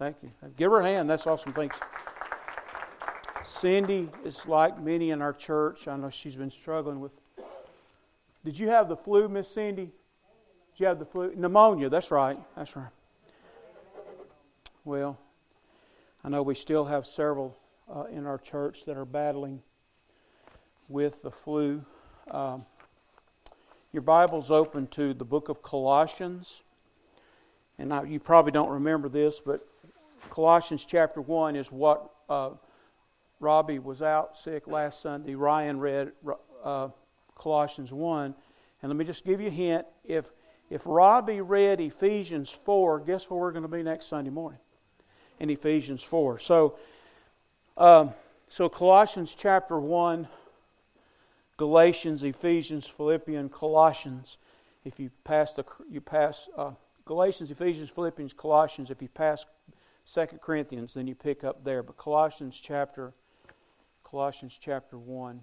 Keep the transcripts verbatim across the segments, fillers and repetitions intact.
Thank you. Give her a hand. That's awesome. Thanks. Cindy is like many in our church. I know she's been struggling with. Did you have the flu, Miss Cindy? Did you have the flu? Pneumonia. That's right. That's right. Well, I know we still have several uh, in our church that are battling with the flu. Um, your Bible's open to the book of Colossians. And now, you probably don't remember this, but Colossians chapter one is what uh, Robbie was out sick last Sunday. Ryan read uh, Colossians one. And let me just give you a hint. If, if Robbie read Ephesians four, guess where we're going to be next Sunday morning? In Ephesians four. So, um, so Colossians chapter one, Galatians, Ephesians, Philippians, Colossians. If you pass the you pass uh, Galatians, Ephesians, Philippians, Colossians. If you pass Second Corinthians, then you pick up there. But Colossians chapter Colossians chapter one.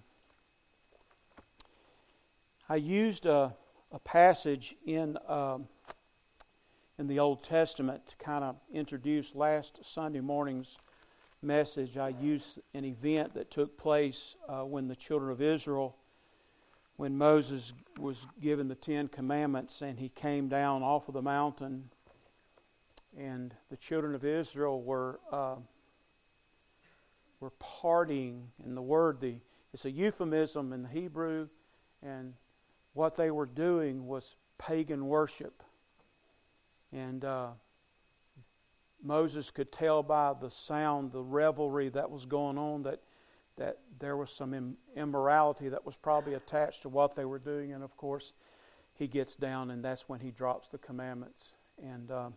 I used a, a passage in um, in the Old Testament to kind of introduce last Sunday morning's message. I used an event that took place uh, when the children of Israel, when Moses was given the Ten Commandments and he came down off of the mountain, and the children of Israel were uh, were partying. And the word, the it's a euphemism in the Hebrew, and what they were doing was pagan worship. And uh, Moses could tell by the sound, the revelry that was going on, that that there was some immorality that was probably attached to what they were doing. And of course, he gets down, and that's when he drops the commandments. And uh,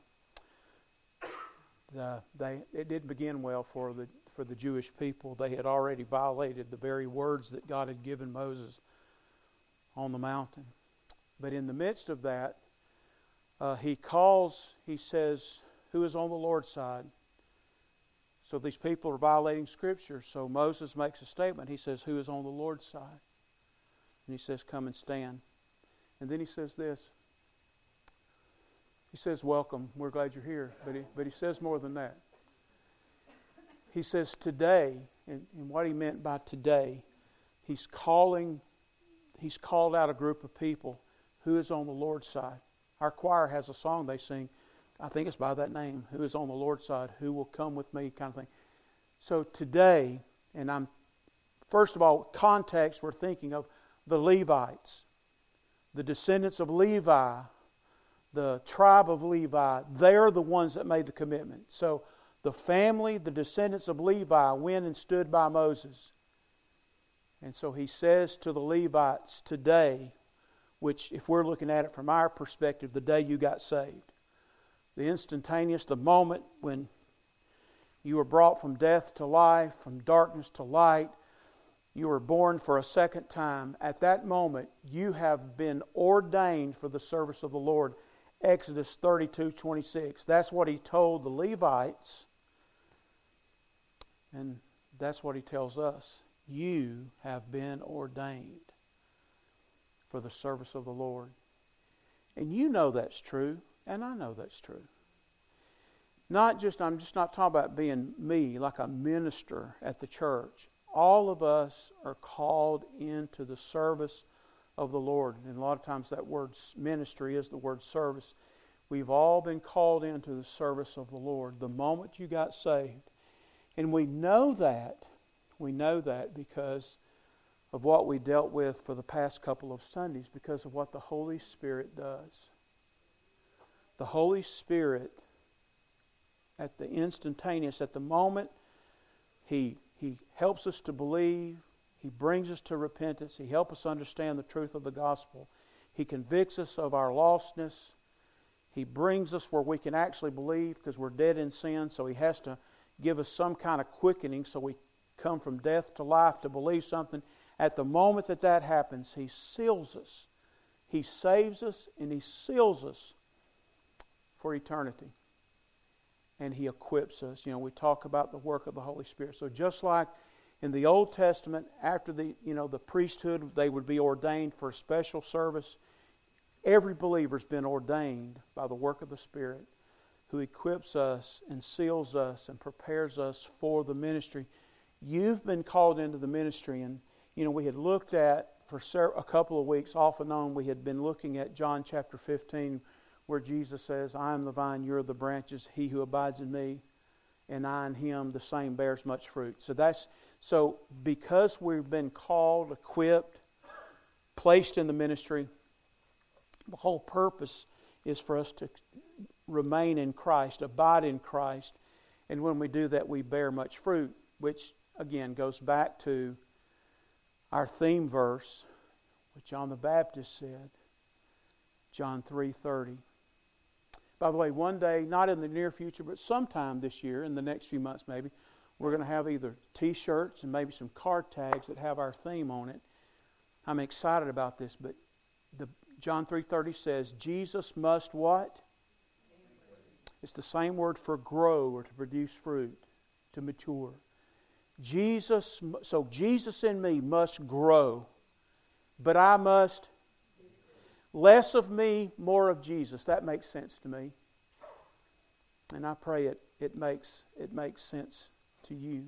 the, they it didn't begin well for the for the Jewish people. They had already violated the very words that God had given Moses on the mountain. But in the midst of that, uh, he calls, he says, who is on the Lord's side? So these people are violating Scripture. So Moses makes a statement. He says, who is on the Lord's side? And he says, come and stand. And then he says this. He says, welcome. We're glad you're here. But he, but he says more than that. He says today, and, and what he meant by today, he's calling, he's called out a group of people who is on the Lord's side. Our choir has a song they sing. I think it's by that name, who is on the Lord's side, who will come with me, kind of thing. So today, and I'm, first of all, context, we're thinking of the Levites, the descendants of Levi, the tribe of Levi. They're the ones that made the commitment. So the family, the descendants of Levi, went and stood by Moses. And so he says to the Levites today, which if we're looking at it from our perspective, the day you got saved, the instantaneous, the moment when you were brought from death to life, from darkness to light, you were born for a second time. At that moment, you have been ordained for the service of the Lord. Exodus thirty-two twenty-six. That's what he told the Levites. And that's what he tells us. You have been ordained for the service of the Lord. And you know that's true. And I know that's true. Not just, I'm just not talking about being me, like a minister at the church. All of us are called into the service of the Lord. And a lot of times that word ministry is the word service. We've all been called into the service of the Lord the moment you got saved. And we know that. We know that because of what we dealt with for the past couple of Sundays, because of what the Holy Spirit does. The Holy Spirit, at the instantaneous, at the moment, He He helps us to believe. He brings us to repentance. He helps us understand the truth of the gospel. He convicts us of our lostness. He brings us where we can actually believe because we're dead in sin. So He has to give us some kind of quickening so we come from death to life to believe something. At the moment that that happens, He seals us. He saves us and He seals us for eternity. And He equips us. You know, we talk about the work of the Holy Spirit. So just like in the Old Testament, after the, you know, the priesthood, they would be ordained for a special service. Every believer's been ordained by the work of the Spirit, who equips us and seals us and prepares us for the ministry. You've been called into the ministry, and you know we had looked at for a couple of weeks off and on. We had been looking at John chapter fifteen, where Jesus says, "I am the vine, you are the branches. He who abides in me, and I in him, the same bears much fruit." So that's so because we've been called, equipped, placed in the ministry. The whole purpose is for us to remain in Christ, abide in Christ, and when we do that, we bear much fruit, which again goes back to our theme verse, what John the Baptist said, John three thirty. By the way, one day, not in the near future, but sometime this year, in the next few months maybe, we're going to have either T-shirts and maybe some card tags that have our theme on it. I'm excited about this, but the John three thirty says, Jesus must what? It's the same word for grow or to produce fruit, to mature. Jesus, so Jesus in me must grow, but I must less of me, more of Jesus. That makes sense to me. And I pray it, it makes it makes sense to you.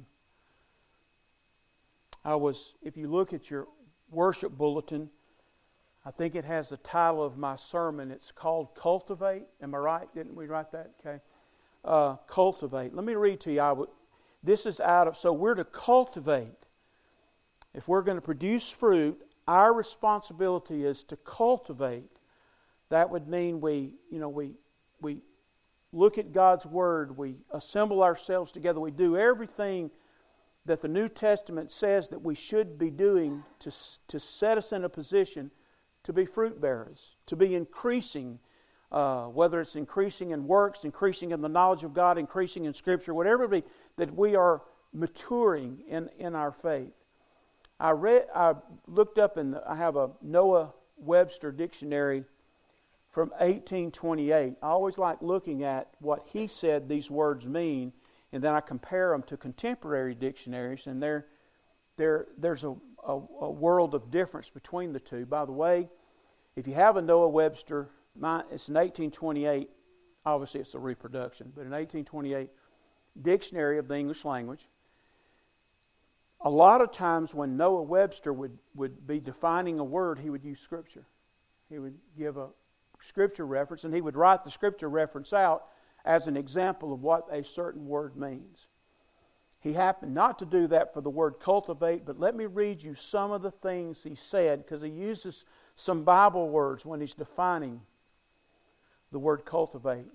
I was, if you look at your worship bulletin, I think it has the title of my sermon. It's called Cultivate. Am I right? Didn't we write that? Okay. Uh, cultivate. Let me read to you. I would, this is out of, so we're to cultivate. If we're going to produce fruit, our responsibility is to cultivate. That would mean we, you know, we we look at God's Word, we assemble ourselves together, we do everything that the New Testament says that we should be doing to, to set us in a position to be fruit bearers, to be increasing, uh, whether it's increasing in works, increasing in the knowledge of God, increasing in Scripture, whatever it be, that we are maturing in, in our faith. I read, I looked up, and I have a Noah Webster dictionary from eighteen twenty-eight. I always like looking at what he said these words mean, and then I compare them to contemporary dictionaries, and there, there, there's a, a, a world of difference between the two. By the way, if you have a Noah Webster, mine, it's an eighteen twenty-eight, obviously it's a reproduction, but an eighteen twenty-eight dictionary of the English language. A lot of times when Noah Webster would, would be defining a word, he would use Scripture. He would give a Scripture reference, and he would write the Scripture reference out as an example of what a certain word means. He happened not to do that for the word cultivate, but let me read you some of the things he said, because he uses some Bible words when he's defining the word cultivate.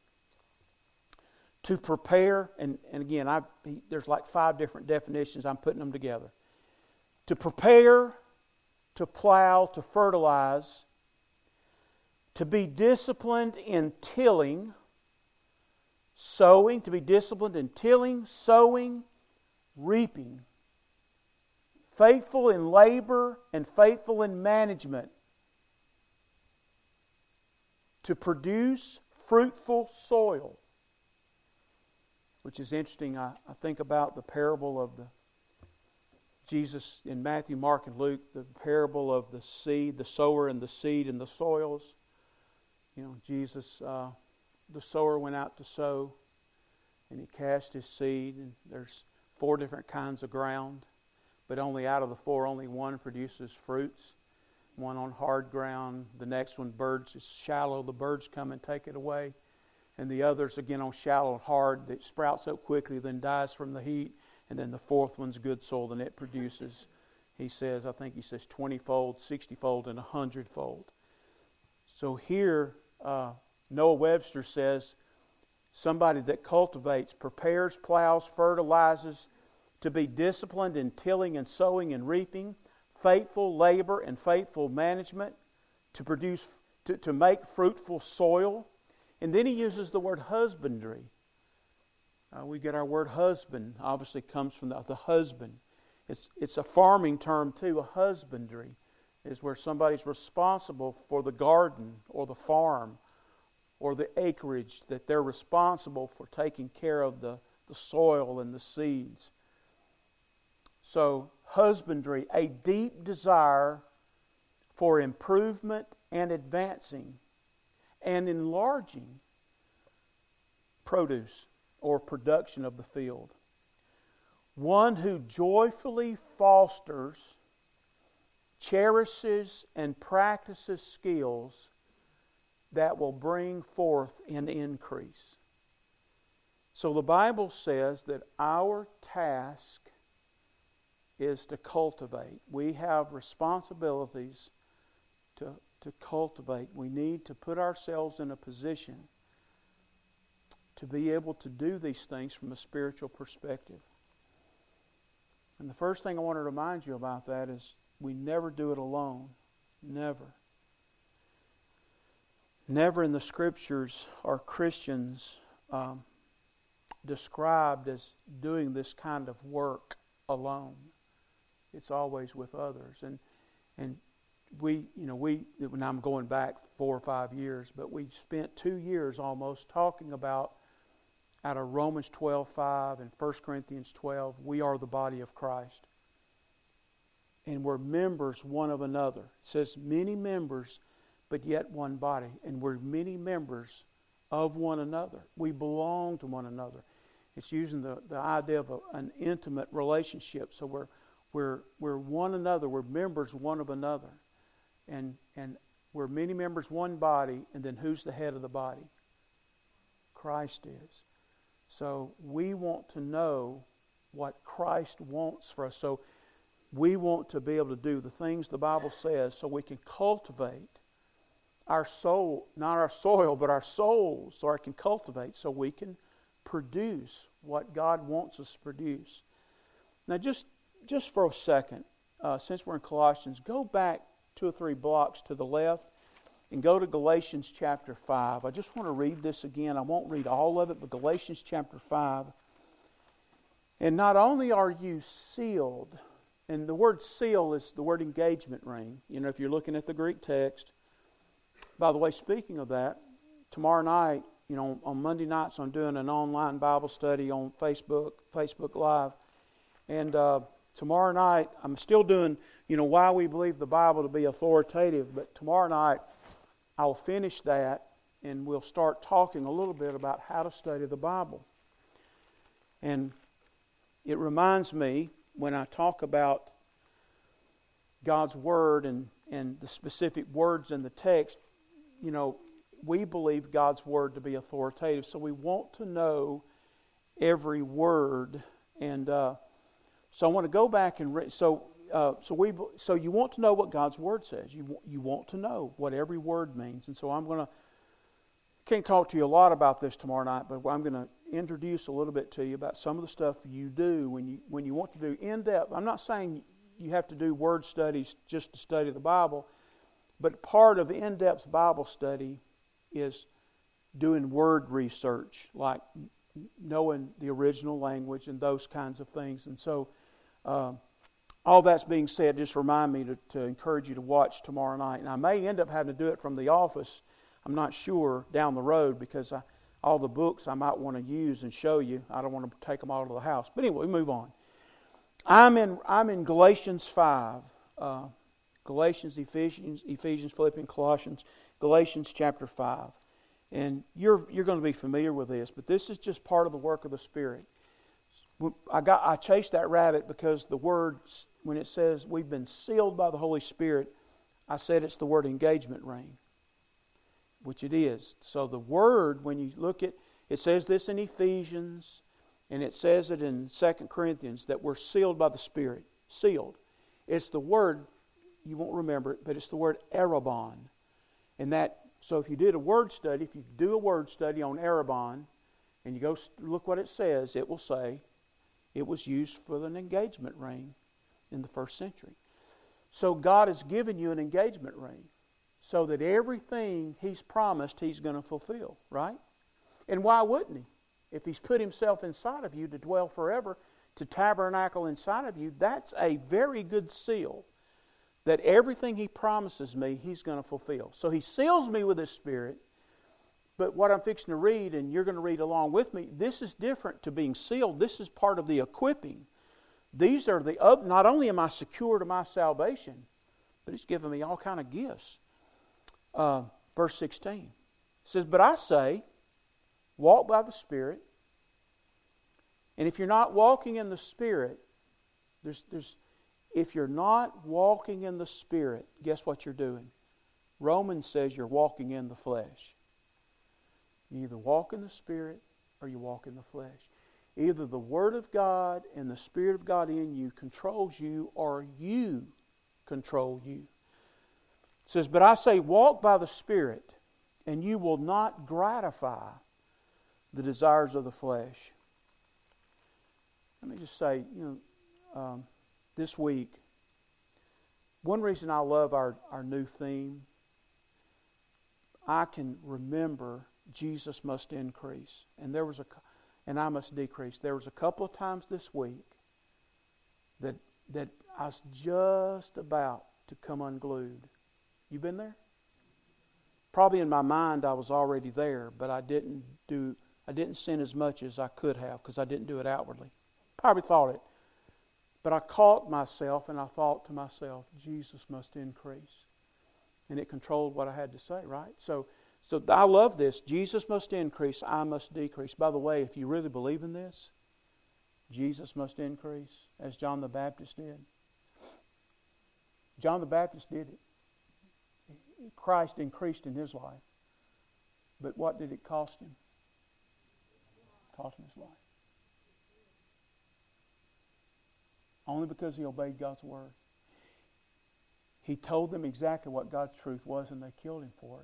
To prepare, and, and again, I, he, there's like five different definitions. I'm putting them together. To prepare, to plow, to fertilize, to be disciplined in tilling, sowing, to be disciplined in tilling, sowing, reaping, faithful in labor and faithful in management, to produce fruitful soil. Which is interesting. I, I think about the parable of the Jesus in Matthew, Mark, and Luke, the parable of the seed, the sower and the seed and the soils. You know, Jesus, uh, the sower went out to sow, and he cast his seed, and there's four different kinds of ground, but only out of the four, only one produces fruits. One on hard ground, the next one, birds, is shallow, the birds come and take it away. And the others, again, on shallow and hard, that sprouts up quickly, then dies from the heat. And then the fourth one's good soil, and it produces, he says, I think he says twenty-fold, sixty-fold, and a hundred-fold. So here, uh, Noah Webster says, somebody that cultivates, prepares, plows, fertilizes, to be disciplined in tilling and sowing and reaping, faithful labor and faithful management, to produce, to, to make fruitful soil. And then he uses the word husbandry. Uh, we get our word husband, obviously comes from the, the husband. It's, it's a farming term too. A husbandry is where somebody's responsible for the garden or the farm or the acreage, that they're responsible for taking care of the, the soil and the seeds. So husbandry, a deep desire for improvement and advancing and enlarging produce or production of the field. One who joyfully fosters, cherishes, and practices skills that will bring forth an increase. So the Bible says that our task is to cultivate. We have responsibilities to, to cultivate. We need to put ourselves in a position to be able to do these things from a spiritual perspective. And the first thing I want to remind you about that is we never do it alone. Never. Never in the Scriptures are Christians um, described as doing this kind of work alone. It's always with others. And and we, you know, we, when I'm going back four or five years, but we spent two years almost talking about, out of Romans twelve five and First Corinthians twelve, we are the body of Christ. And we're members one of another. It says many members, but yet one body. And we're many members of one another. We belong to one another. It's using the, the idea of a, an intimate relationship. So we're we're we're one another. We're members one of another. And and we're many members, one body, and then who's the head of the body? Christ is. So we want to know what Christ wants for us. So we want to be able to do the things the Bible says so we can cultivate our soul, not our soil, but our souls, so I can cultivate, so we can produce what God wants us to produce. Now just, just for a second, uh, since we're in Colossians, go back two or three blocks to the left and go to Galatians chapter five. I just want to read this again. I won't read all of it, but Galatians chapter five. And not only are you sealed, and the word seal is the word engagement ring. You know, if you're looking at the Greek text. By the way, speaking of that, tomorrow night, you know, on Monday nights, I'm doing an online Bible study on Facebook, Facebook Live. And uh, tomorrow night, I'm still doing, you know, why we believe the Bible to be authoritative. But tomorrow night, I'll finish that, and we'll start talking a little bit about how to study the Bible. And it reminds me, when I talk about God's Word and, and the specific words in the text, you know, we believe God's Word to be authoritative. So we want to know every word. And uh, so I want to go back and read. So, uh, so we, so you want to know what God's Word says. You you want to know what every word means. And so I'm going to, can't talk to you a lot about this tomorrow night, but I'm going to introduce a little bit to you about some of the stuff you do when you when you want to do in-depth. I'm not saying you have to do word studies just to study the Bible, but part of in-depth Bible study is doing word research, like knowing the original language and those kinds of things. And so uh, all that's being said, just remind me to, to encourage you to watch tomorrow night. And I may end up having to do it from the office. I'm not sure down the road, because I, all the books I might want to use and show you, I don't want to take them all to the house. But anyway, we move on. I'm in I'm in Galatians five. Uh, Galatians, Ephesians, Ephesians, Philippians, Colossians, Galatians chapter five. And you're you're going to be familiar with this, but this is just part of the work of the Spirit. I got I chased that rabbit because the word, when it says we've been sealed by the Holy Spirit, I said it's the word engagement ring, which it is. So the word, when you look at, it says this in Ephesians, and it says it in Second Corinthians, that we're sealed by the Spirit. Sealed. It's the word, you won't remember it, but it's the word arabon. And that, so if you did a word study, if you do a word study on arabon, and you go look what it says, it will say it was used for an engagement ring in the first century. So God has given you an engagement ring so that everything He's promised He's going to fulfill, right? And why wouldn't He? If He's put Himself inside of you to dwell forever, to tabernacle inside of you, that's a very good seal that everything He promises me, He's going to fulfill. So He seals me with His Spirit. But what I'm fixing to read, and you're going to read along with me, this is different to being sealed. This is part of the equipping. These are the other, not only am I secure to my salvation, but He's given me all kind of gifts. Uh, verse sixteen says, but I say, walk by the Spirit. And if you're not walking in the Spirit, there's, there's, if you're not walking in the Spirit, guess what you're doing? Romans says you're walking in the flesh. You either walk in the Spirit or you walk in the flesh. Either the Word of God and the Spirit of God in you controls you, or you control you. It says, but I say, walk by the Spirit, and you will not gratify the desires of the flesh. Let me just say, you know, um, this week, one reason I love our, our new theme, I can remember Jesus must increase, and there was a, and I must decrease. There was a couple of times this week that that I was just about to come unglued. You been there? Probably in my mind I was already there, but I didn't do. I didn't sin as much as I could have because I didn't do it outwardly. Probably thought it, but I caught myself and I thought to myself, Jesus must increase, and it controlled what I had to say. Right? So. So I love this. Jesus must increase, I must decrease. By the way, if you really believe in this, Jesus must increase, as John the Baptist did. John the Baptist did it. Christ increased in his life. But what did it cost him? It cost him his life. Only because he obeyed God's word. He told them exactly what God's truth was, and they killed him for it.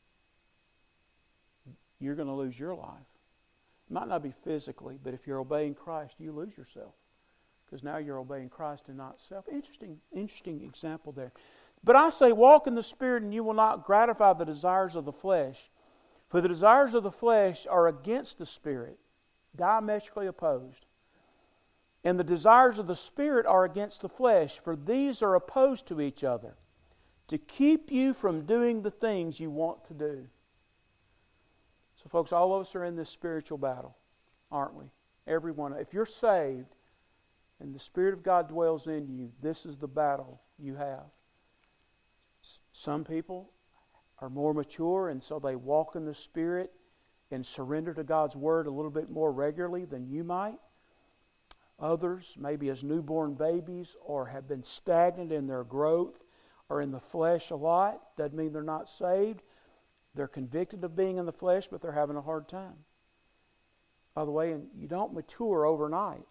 You're going to lose your life. It might not be physically, but if you're obeying Christ, you lose yourself. Because now you're obeying Christ and not self. Interesting, interesting example there. But I say, walk in the Spirit, and you will not gratify the desires of the flesh. For the desires of the flesh are against the Spirit, diametrically opposed. And the desires of the Spirit are against the flesh, for these are opposed to each other, to keep you from doing the things you want to do. So folks, all of us are in this spiritual battle, aren't we? Everyone. If you're saved and the Spirit of God dwells in you, this is the battle you have. Some people are more mature, and so they walk in the Spirit and surrender to God's Word a little bit more regularly than you might. Others, maybe as newborn babies, or have been stagnant in their growth, or in the flesh a lot. Doesn't mean they're not saved. They're convicted of being in the flesh, but they're having a hard time. By the way, and you don't mature overnight.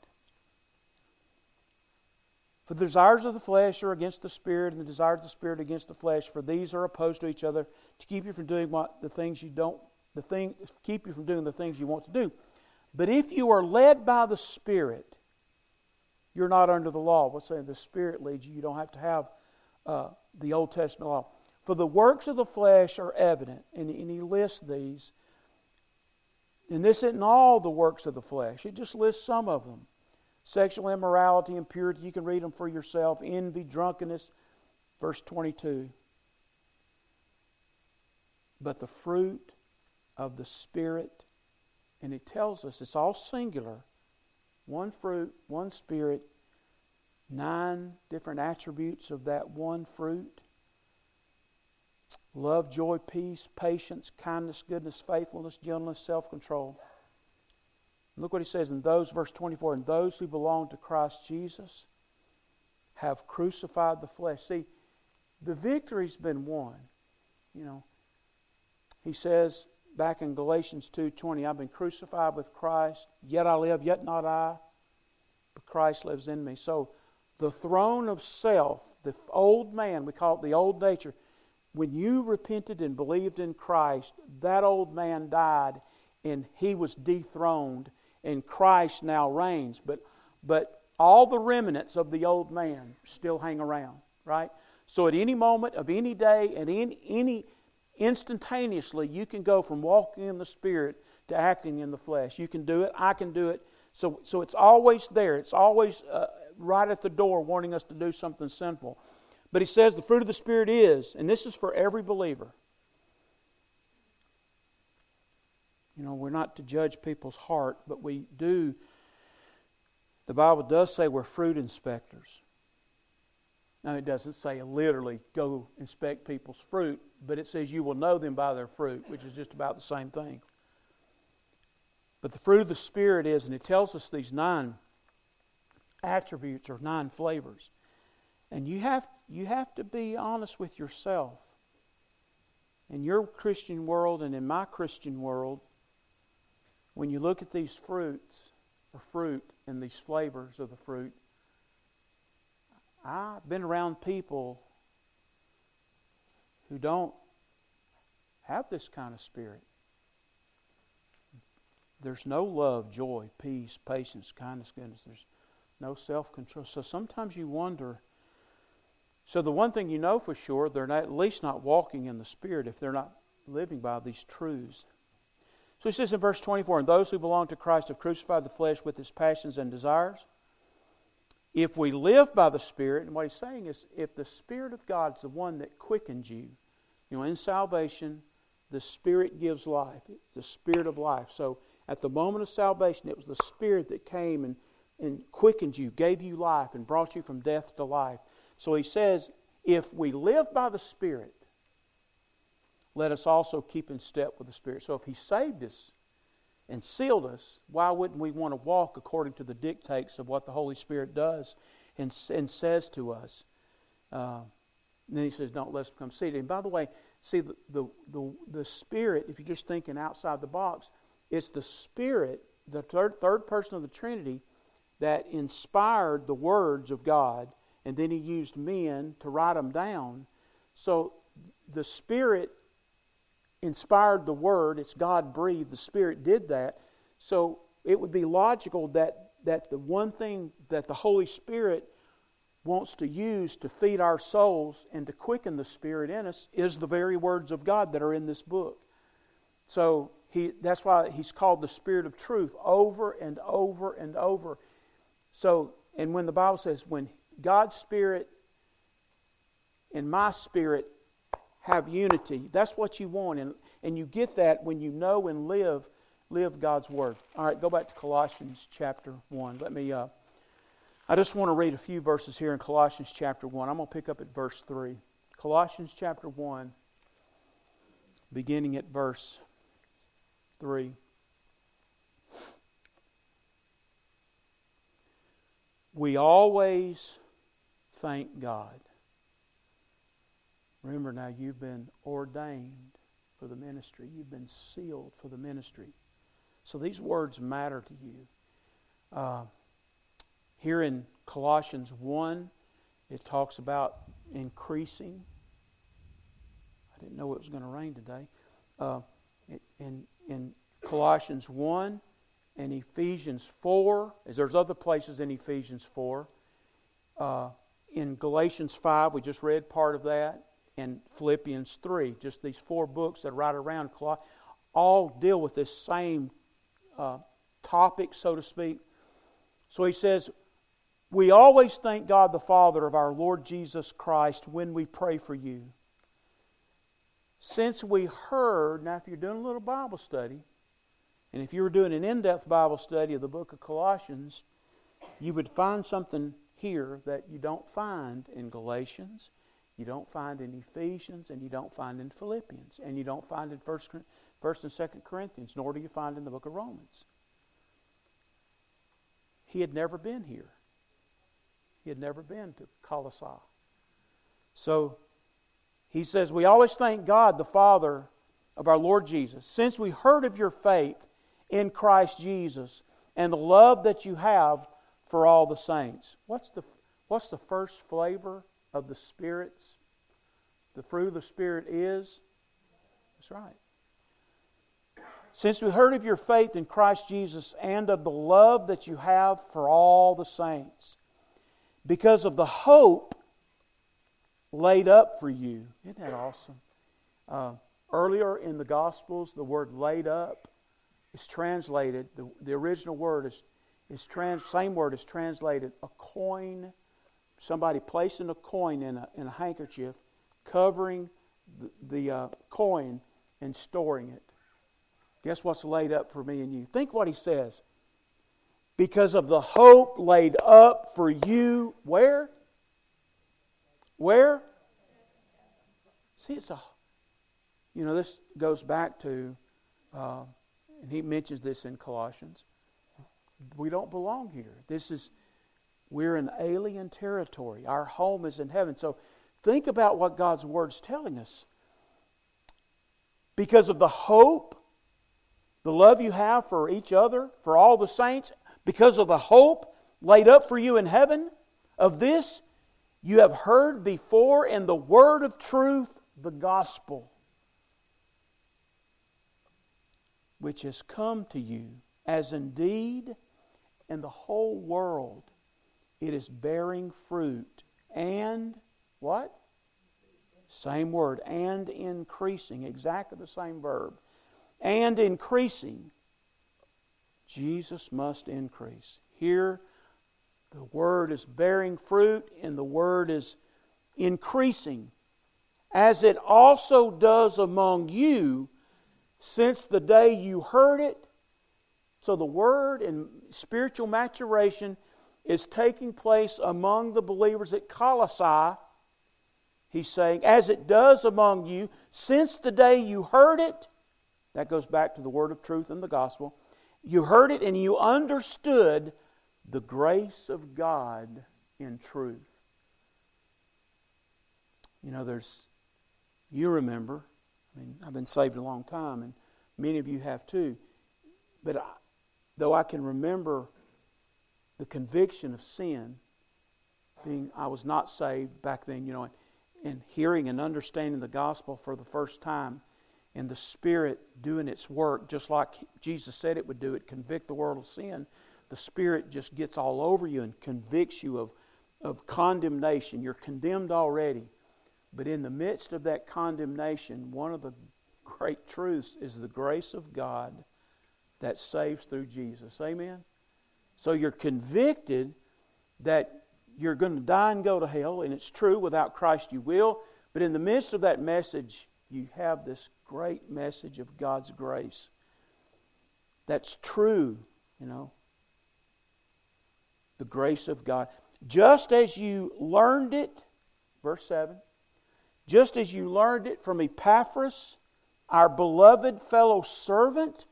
For the desires of the flesh are against the Spirit, and the desires of the Spirit against the flesh. For these are opposed to each other, to keep you from doing what the things you don't, the thing, keep you from doing the things you want to do. But if you are led by the Spirit, you're not under the law. What's saying? The Spirit leads you. You don't have to have uh, the Old Testament law. For the works of the flesh are evident. And, and he lists these. And this isn't all the works of the flesh. It just lists some of them. Sexual immorality, impurity. You can read them for yourself. Envy, drunkenness. Verse twenty-two. But the fruit of the Spirit. And it tells us it's all singular. One fruit, one Spirit. Nine different attributes of that one fruit. Love, joy, peace, patience, kindness, goodness, faithfulness, gentleness, self-control. Look what he says in those, verse twenty-four, and those who belong to Christ Jesus have crucified the flesh. See, the victory's been won. You know, he says back in Galatians two twenty, I've been crucified with Christ, yet I live, yet not I, but Christ lives in me. So the throne of self, the old man, we call it the old nature. When you repented and believed in Christ, that old man died and he was dethroned, and Christ now reigns. But but all the remnants of the old man still hang around, right? So at any moment of any day, at any, any instantaneously, you can go from walking in the Spirit to acting in the flesh. You can do it. I can do it. So so it's always there. It's always uh, right at the door wanting us to do something sinful. But he says the fruit of the Spirit is, and this is for every believer. You know, we're not to judge people's heart, but we do. The Bible does say we're fruit inspectors. Now, it doesn't say literally go inspect people's fruit, but it says you will know them by their fruit, which is just about the same thing. But the fruit of the Spirit is, and it tells us these nine attributes or nine flavors. And you have you have to be honest with yourself. In your Christian world and in my Christian world, when you look at these fruits or fruit and these flavors of the fruit, I've been around people who don't have this kind of spirit. There's no love, joy, peace, patience, kindness, goodness. There's no self-control. So sometimes you wonder. So the one thing you know for sure, they're not, at least not walking in the Spirit if they're not living by these truths. So he says in verse twenty-four, and those who belong to Christ have crucified the flesh with its passions and desires. If we live by the Spirit, and what he's saying is, if the Spirit of God is the one that quickens you, you know, in salvation, the Spirit gives life. It's the Spirit of life. So at the moment of salvation, it was the Spirit that came and, and quickened you, gave you life, and brought you from death to life. So he says, if we live by the Spirit, let us also keep in step with the Spirit. So if He saved us and sealed us, why wouldn't we want to walk according to the dictates of what the Holy Spirit does and, and says to us? Uh, and then he says, don't let us become seated. And by the way, see, the, the, the, the Spirit, if you're just thinking outside the box, it's the Spirit, the third, third person of the Trinity, that inspired the words of God, and then He used men to write them down. So the Spirit inspired the Word. It's God-breathed. The Spirit did that. So it would be logical that, that the one thing that the Holy Spirit wants to use to feed our souls and to quicken the Spirit in us is the very words of God that are in this book. So he, that's why He's called the Spirit of truth over and over and over. So, and when the Bible says, when God's Spirit and my spirit have unity, that's what you want. And, and you get that when you know and live live God's Word. All right, go back to Colossians chapter one. Let me, uh, I just want to read a few verses here in Colossians chapter one. I'm going to pick up at verse three. Colossians chapter one, beginning at verse three. We always thank God. Remember now, you've been ordained for the ministry. You've been sealed for the ministry. So these words matter to you. Uh, here in Colossians one, it talks about increasing. I didn't know it was going to rain today. Uh, in, in Colossians one and Ephesians four, as there's other places in Ephesians four. Uh, in Galatians five, we just read part of that. And Philippians three, just these four books that are right around Colossians, all deal with this same uh, topic, so to speak. So he says, we always thank God the Father of our Lord Jesus Christ when we pray for you. Since we heard, now if you're doing a little Bible study, and if you were doing an in-depth Bible study of the book of Colossians, you would find something here that you don't find in Galatians, you don't find in Ephesians, and you don't find in Philippians, and you don't find in First, First and Second Corinthians, nor do you find in the book of Romans. He had never been here. He had never been to Colossae. So he says, we always thank God, the Father of our Lord Jesus, since we heard of your faith in Christ Jesus and the love that you have for all the saints. What's the what's the first flavor of the Spirit's? The fruit of the Spirit is? That's right. Since we heard of your faith in Christ Jesus and of the love that you have for all the saints, because of the hope laid up for you. Isn't that awesome? Uh, earlier in the Gospels, the word laid up is translated, the, the original word is, is trans, same word is translated a coin. Somebody placing a coin in a, in a handkerchief, covering the, the uh, coin and storing it. Guess what's laid up for me and you? Think what he says. Because of the hope laid up for you, where? Where? See, it's a, you know, this goes back to, uh, and he mentions this in Colossians, we don't belong here. This is, we're in alien territory. Our home is in heaven. So think about what God's Word's telling us. Because of the hope, the love you have for each other, for all the saints, because of the hope laid up for you in heaven, of this you have heard before in the word of truth, the gospel, which has come to you, as indeed in the whole world it is bearing fruit, and what? Same word, and increasing, exactly the same verb. And increasing. Jesus must increase. Here, the Word is bearing fruit, and the Word is increasing, as it also does among you since the day you heard it. So the Word and spiritual maturation is taking place among the believers at Colossae. He's saying, as it does among you since the day you heard it. That goes back to the word of truth and the gospel. You heard it and you understood the grace of God in truth. You know, there's, you remember, I mean, I've been saved a long time, and many of you have too. But I, though I can remember the conviction of sin, being I was not saved back then, you know, and, and hearing and understanding the gospel for the first time, and the Spirit doing its work, just like Jesus said it would do, it convict the world of sin. The Spirit just gets all over you and convicts you of, of condemnation. You're condemned already. But in the midst of that condemnation, one of the great truths is the grace of God that saves through Jesus. Amen? So you're convicted that you're going to die and go to hell, and it's true, without Christ you will. But in the midst of that message, you have this great message of God's grace. That's true, you know. The grace of God. Just as you learned it, verse seven, just as you learned it from Epaphras, our beloved fellow servant,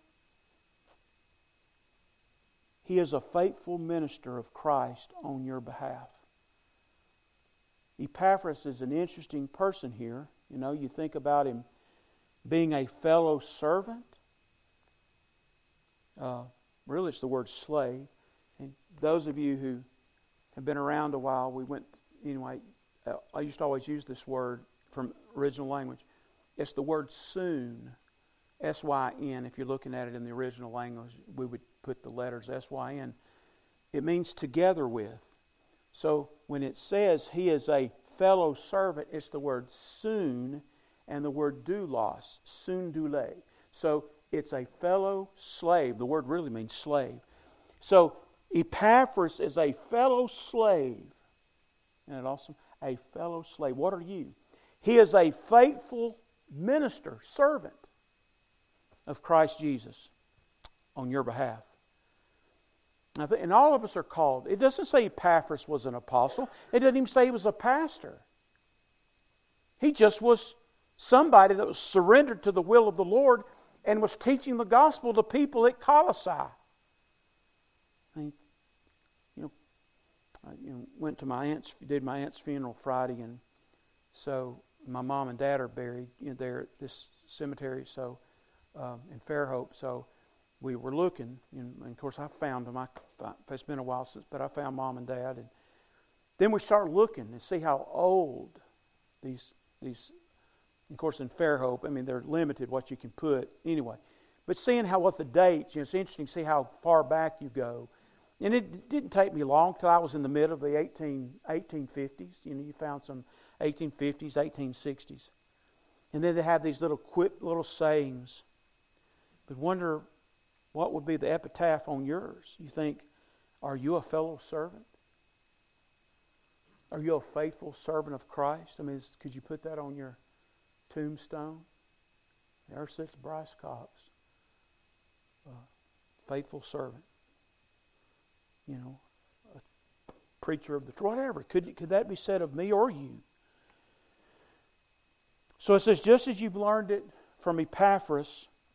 he is a faithful minister of Christ on your behalf. Epaphras is an interesting person here. You know, you think about him being a fellow servant. Uh, really, it's the word slave. And those of you who have been around a while, we went, anyway, uh, I used to always use this word from original language. It's the word soon, S Y N. If you're looking at it in the original language, we would put the letters S Y N. It means together with. So when it says he is a fellow servant, it's the word soon and the word doulos, soon doule. So it's a fellow slave. The word really means slave. So Epaphras is a fellow slave. And it also a fellow slave. What are you? He is a faithful minister, servant of Christ Jesus on your behalf. And all of us are called. It doesn't say Epaphras was an apostle. It doesn't even say he was a pastor. He just was somebody that was surrendered to the will of the Lord and was teaching the gospel to people at Colossae. I mean, you know, I you know, went to my aunt's, did my aunt's funeral Friday, and so my mom and dad are buried, you know, there at this cemetery, so um, in Fairhope. So we were looking, and of course I found them. I, it's been a while since, but I found Mom and Dad. And then we started looking and see how old these, these, of course in Fairhope, I mean they're limited what you can put anyway. But seeing how what the dates, you know, it's interesting to see how far back you go. And it didn't take me long till I was in the middle of the eighteen, eighteen fifties. You know, you found some eighteen fifties, eighteen sixties. And then they have these little quick little sayings. But wonder what would be the epitaph on yours? You think, are you a fellow servant? Are you a faithful servant of Christ? I mean, is, could you put that on your tombstone? There sits Bryce Cox, uh, faithful servant. You know, a preacher of the truth, whatever. Could, could that be said of me or you? So it says, just as you've learned it from Epaphras,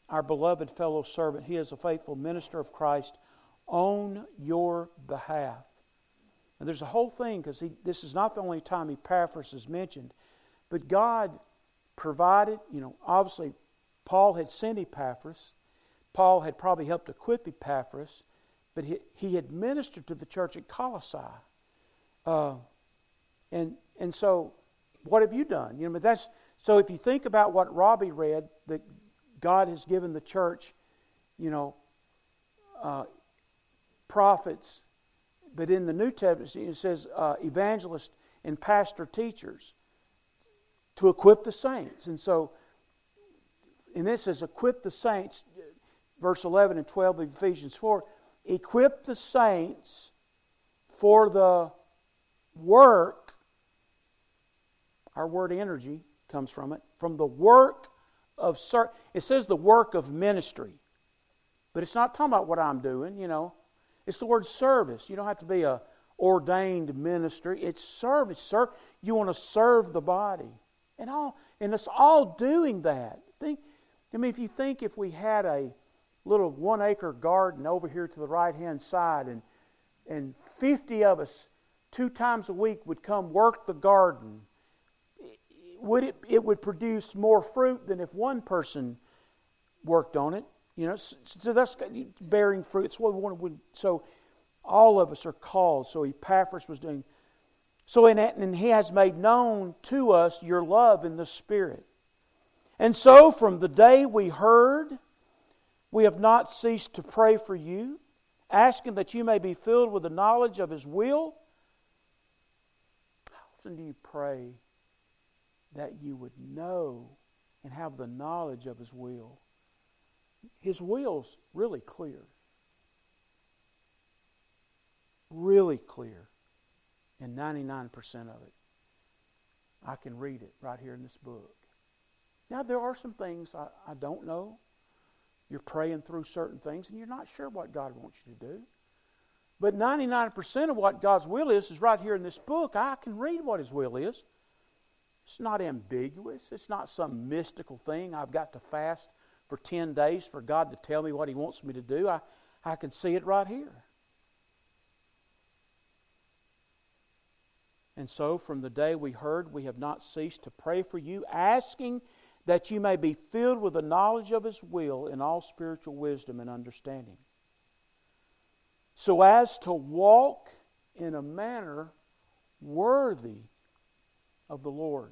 our beloved fellow servant. He is a faithful minister of Christ on your behalf. And there's a whole thing, because this is not the only time Epaphras is mentioned, but God provided, you know, obviously Paul had sent Epaphras. Paul had probably helped equip Epaphras, but he, he had ministered to the church at Colossae. Uh, and and so, what have you done? You know, but that's so. If you think about what Robbie read, that God has given the church, you know, uh, prophets, but in the New Testament it says uh, evangelists and pastor teachers to equip the saints. And so, and this says equip the saints, verse eleven and twelve of Ephesians four, equip the saints for the work. Our word energy comes from it, from the work of ser- it says the work of ministry, but it's not talking about what I'm doing. You know, it's the word service. You don't have to be a ordained ministry. It's service. Sir, you want to serve the body, and all, and it's all doing that. Think, I mean, if you think if we had a little one acre garden over here to the right hand side, and and fifty of us two times a week would come work the garden, would it it would produce more fruit than if one person worked on it. You know, so that's bearing fruit. It's what we want to. So all of us are called. So Epaphras was doing. So in that, and he has made known to us your love in the Spirit. And so from the day we heard, we have not ceased to pray for you, asking that you may be filled with the knowledge of His will. How often do you pray that you would know and have the knowledge of His will? His will's really clear. Really clear. And ninety-nine percent of it, I can read it right here in this book. Now, there are some things I, I don't know. You're praying through certain things and you're not sure what God wants you to do. But ninety-nine percent of what God's will is is right here in this book. I can read what His will is. It's not ambiguous. It's not some mystical thing. I've got to fast for ten days for God to tell me what He wants me to do. I, I can see it right here. And so from the day we heard, we have not ceased to pray for you, asking that you may be filled with the knowledge of His will in all spiritual wisdom and understanding, so as to walk in a manner worthy of the Lord.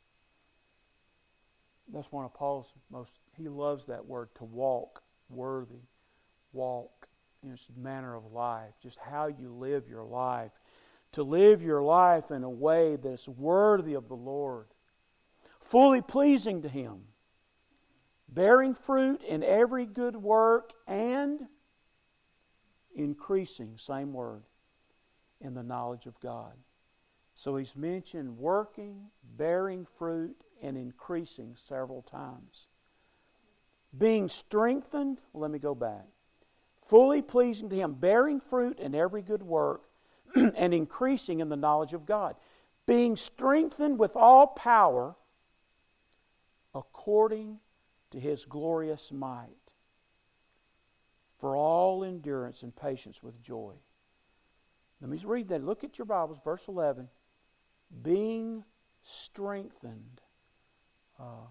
That's one of Paul's most, he loves that word, to walk, worthy, walk. You know, it's the manner of life, just how you live your life. To live your life in a way that's worthy of the Lord, fully pleasing to Him, bearing fruit in every good work and increasing, same word, in the knowledge of God. So he's mentioned working, bearing fruit, and increasing several times. Being strengthened, well, let me go back. Fully pleasing to Him, bearing fruit in every good work, and increasing in the knowledge of God. Being strengthened with all power according to His glorious might, for all endurance and patience with joy. Let me read that. Look at your Bibles, verse eleven. Being strengthened. Uh,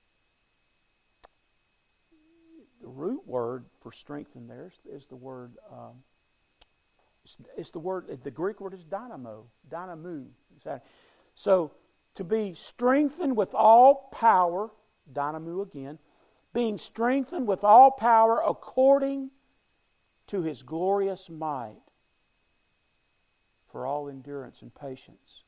the root word for strengthened there is, is the word... Um, It's, it's the word, the Greek word is dynamo, dynamou. So, to be strengthened with all power, dynamou again, being strengthened with all power according to His glorious might, for all endurance and patience.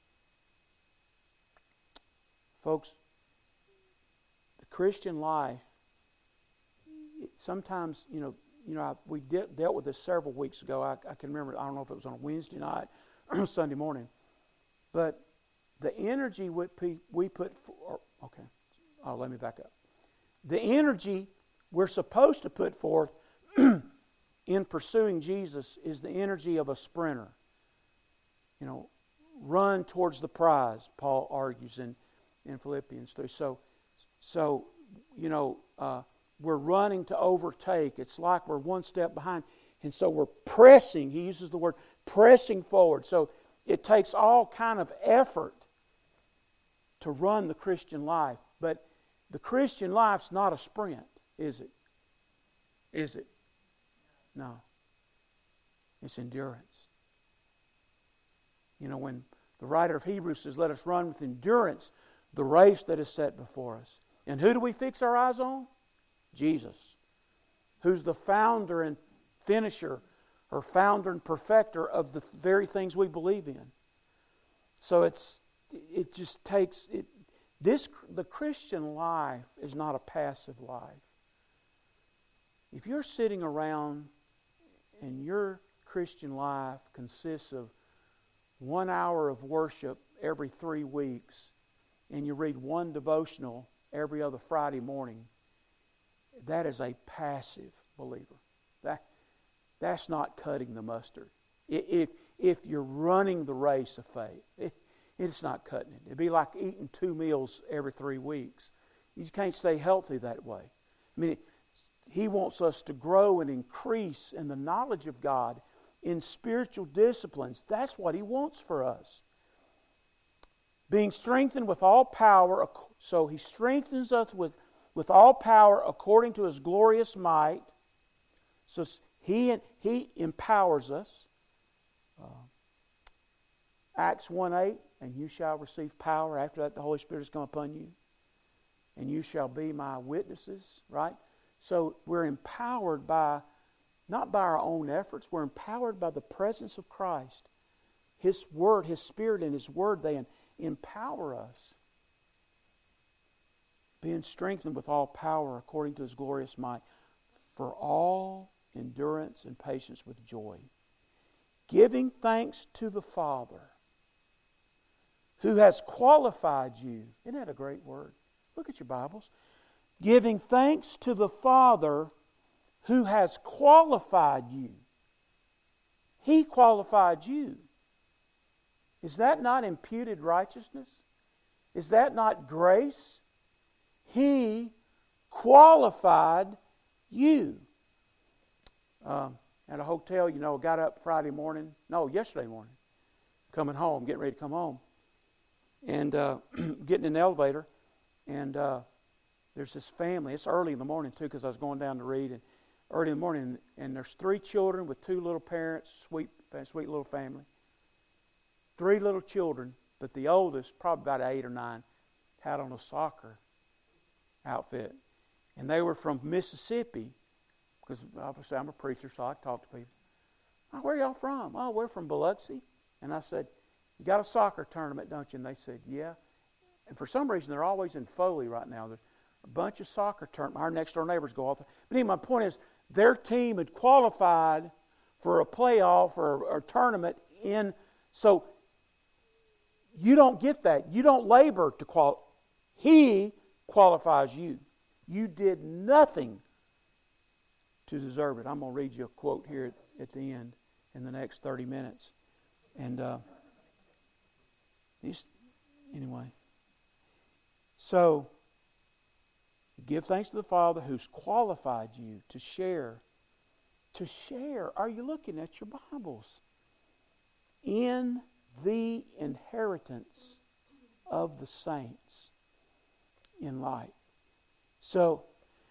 Folks, the Christian life, sometimes, you know, You know, I, we de- dealt with this several weeks ago. I, I can remember, I don't know if it was on a Wednesday night or Sunday morning. But the energy we, we put... For, okay, oh, let me back up. The energy we're supposed to put forth in pursuing Jesus is the energy of a sprinter. You know, run towards the prize, Paul argues in, in Philippians three. So, so you know, uh, we're running to overtake. It's like we're one step behind. And so we're pressing. He uses the word pressing forward. So it takes all kind of effort to run the Christian life. But the Christian life's not a sprint, is it? Is it? No. It's endurance. You know, when the writer of Hebrews says, let us run with endurance the race that is set before us. And who do we fix our eyes on? Jesus, who's the founder and finisher, or founder and perfecter of the very things we believe in. So it's it just takes it. This the Christian life is not a passive life. If you're sitting around and your Christian life consists of one hour of worship every three weeks, and you read one devotional every other Friday morning, that is a passive believer. That that's not cutting the mustard. If if you're running the race of faith, it, it's not cutting it. It'd be like eating two meals every three weeks. You can't stay healthy that way. I mean, it, He wants us to grow and increase in the knowledge of God, in spiritual disciplines. That's what He wants for us. Being strengthened with all power, so He strengthens us with, with all power according to His glorious might. So He, he empowers us. Uh, Acts one eight, and you shall receive power. After that, the Holy Spirit has come upon you. And you shall be my witnesses, right? So we're empowered by, not by our own efforts, we're empowered by the presence of Christ. His Word, His Spirit and His Word, they empower us. Being strengthened with all power according to His glorious might, for all endurance and patience with joy. Giving thanks to the Father, who has qualified you. Isn't that a great word? Look at your Bibles. Giving thanks to the Father who has qualified you. He qualified you. Is that not imputed righteousness? Is that not grace? He qualified you. Um, at a hotel, you know, got up Friday morning, no, yesterday morning, coming home, getting ready to come home, and uh, getting in the elevator, and uh, there's this family. It's early in the morning, too, because I was going down to read, and early in the morning, and there's three children with two little parents, sweet, sweet little family. Three little children, but the oldest, probably about eight or nine, had on a soccer outfit. And they were from Mississippi, because obviously I'm a preacher, so I talk to people. Oh, where are y'all from? Oh, we're from Biloxi. And I said, you got a soccer tournament, don't you? And they said, yeah. And for some reason, they're always in Foley right now. There's a bunch of soccer tournaments. Our next door neighbors go off there. But anyway, my point is, their team had qualified for a playoff or, or tournament in. So you don't get that. You don't labor to qualify. He qualifies you. You did nothing to deserve it. I'm going to read you a quote here at, at the end in the next thirty minutes. And uh, these, anyway. So, give thanks to the Father who's qualified you to share. To share. Are you looking at your Bibles? In the inheritance of the saints in light. So,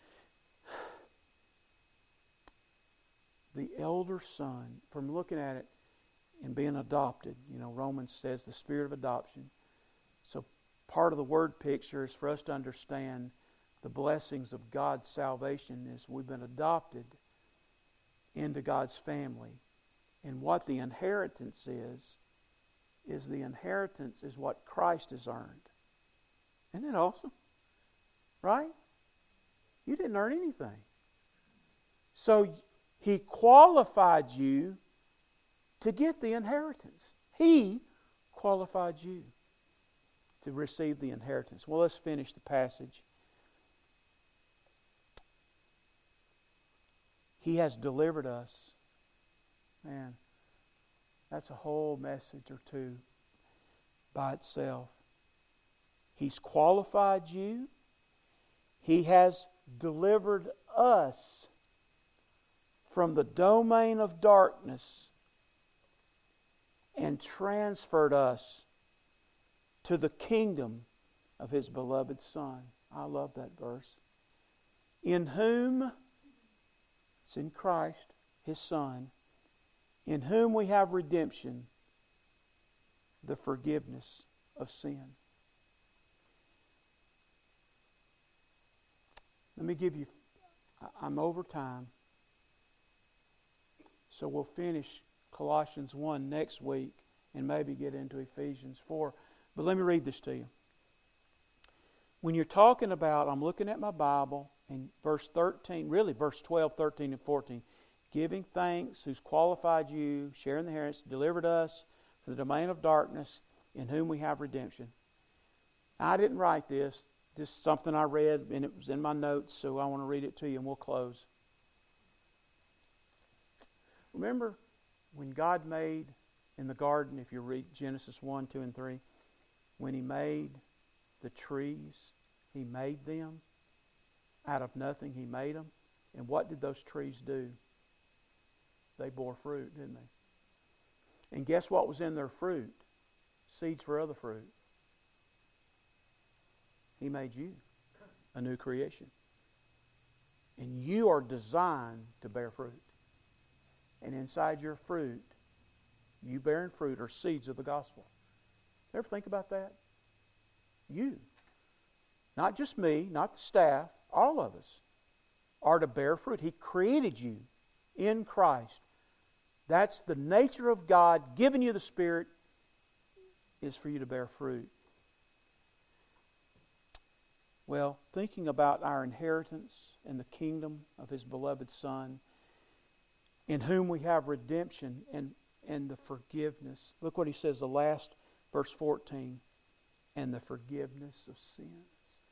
the elder son, from looking at it and being adopted, you know, Romans says the spirit of adoption. So, part of the word picture is for us to understand the blessings of God's salvation is we've been adopted into God's family. And what the inheritance is, is the inheritance is what Christ has earned. Isn't that awesome? Right? You didn't earn anything. So He qualified you to get the inheritance. He qualified you to receive the inheritance. Well, let's finish the passage. He has delivered us. Man, that's a whole message or two by itself. He's qualified you. He has delivered us from the domain of darkness and transferred us to the kingdom of His beloved Son. I love that verse. In whom, it's in Christ, His Son, in whom we have redemption, the forgiveness of sin. Let me give you, I'm over time, so we'll finish Colossians one next week and maybe get into Ephesians four. But let me read this to you. When you're talking about, I'm looking at my Bible, and verse thirteen, really verse twelve, thirteen, and fourteen, giving thanks, who's qualified you, sharing the inheritance, delivered us from the domain of darkness, in whom we have redemption. I didn't write this. This is something I read, and it was in my notes, so I want to read it to you, and we'll close. Remember when God made in the garden, if you read Genesis one, two, and three, when He made the trees, He made them. Out of nothing, He made them. And what did those trees do? They bore fruit, didn't they? And guess what was in their fruit? Seeds for other fruit. He made you a new creation. And you are designed to bear fruit. And inside your fruit, you bearing fruit are seeds of the gospel. Ever think about that? You. Not just me, not the staff, all of us are to bear fruit. He created you in Christ. That's the nature of God. Giving you the Spirit is for you to bear fruit. Well, thinking about our inheritance in the kingdom of His beloved Son, in whom we have redemption and, and the forgiveness. Look what he says, the last verse fourteen. And the forgiveness of sins.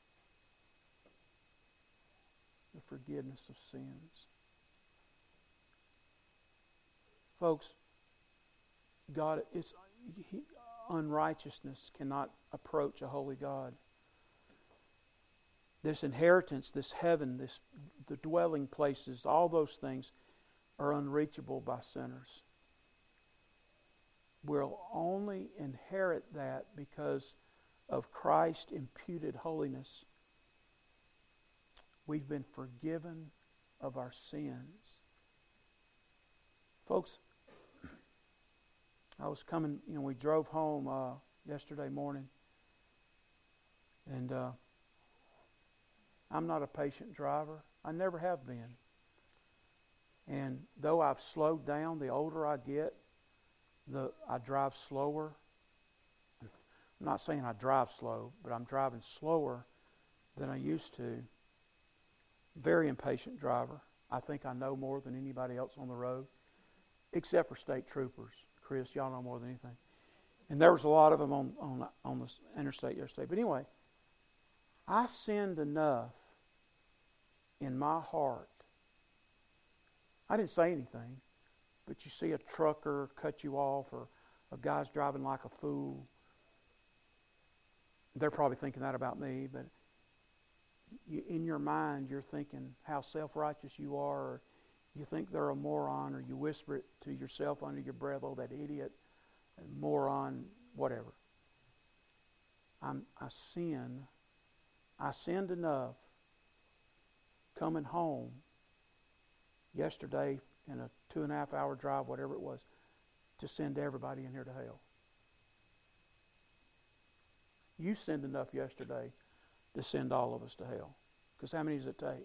The forgiveness of sins. Folks, God is he, unrighteousness cannot approach a holy God. This inheritance, this heaven, this the dwelling places, all those things are unreachable by sinners. We'll only inherit that because of Christ's imputed holiness. We've been forgiven of our sins. Folks, I was coming, you know, we drove home uh, yesterday morning, and uh, I'm not a patient driver. I never have been. And though I've slowed down, the older I get, the I drive slower. I'm not saying I drive slow, but I'm driving slower than I used to. Very impatient driver. I think I know more than anybody else on the road, except for state troopers. Chris, y'all know more than anything. And there was a lot of them on, on, on the interstate yesterday. But anyway, I sinned enough in my heart. I didn't say anything, but you see a trucker cut you off, or a guy's driving like a fool. They're probably thinking that about me, but you, in your mind, you're thinking how self-righteous you are, or you think they're a moron, or you whisper it to yourself under your breath, oh, that idiot, moron, whatever. I'm, I sin. I sinned enough coming home yesterday in a two and a half hour drive, whatever it was, to send everybody in here to hell. You sinned enough yesterday to send all of us to hell. Because how many does it take?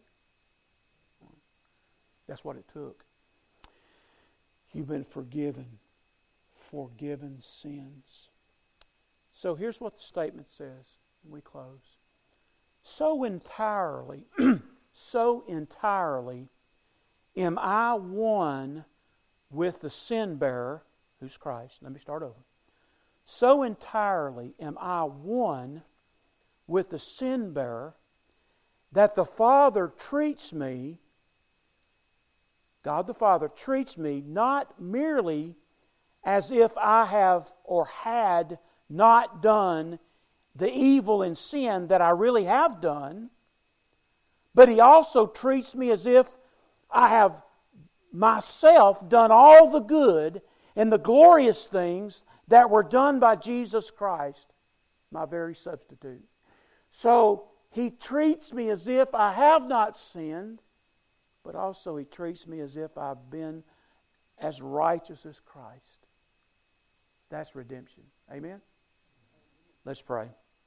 That's what it took. You've been forgiven. Forgiven sins. So here's what the statement says. We close. So entirely, so entirely am I one with the sin bearer, who's Christ. Let me start over. So entirely am I one with the sin bearer that the Father treats me, God the Father treats me not merely as if I have or had not done the evil and sin that I really have done, But He also treats me as if I have myself done all the good and the glorious things that were done by Jesus Christ, my very substitute. So He treats me as if I have not sinned, but also He treats me as if I've been as righteous as Christ. That's redemption. Amen? Let's pray.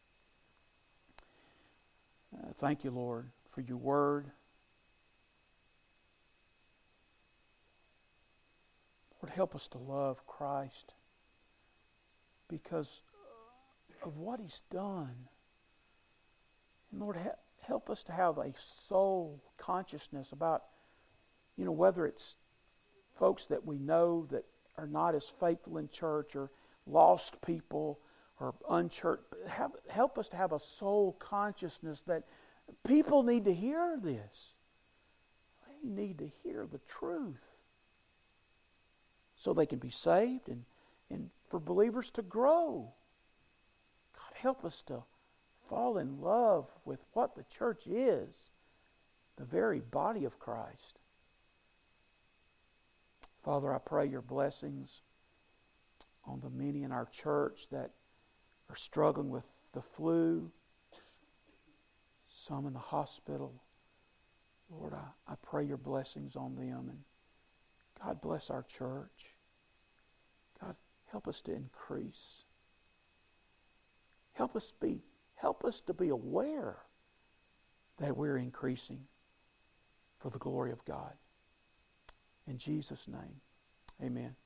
Uh, thank you, Lord, for your word. Lord, help us to love Christ because of what He's done. And Lord, help us to have a soul consciousness about, you know, whether it's folks that we know that are not as faithful in church or lost people or unchurched. Have, help us to have a soul consciousness that people need to hear this. They need to hear the truth so they can be saved and, and for believers to grow. God, help us to fall in love with what the church is, the very body of Christ. Father, I pray your blessings on the many in our church that are struggling with the flu, some in the hospital. Lord, I, I pray your blessings on them. And God bless our church. God, help us to increase. Help us be, help us to be aware that we're increasing for the glory of God. In Jesus' name, amen.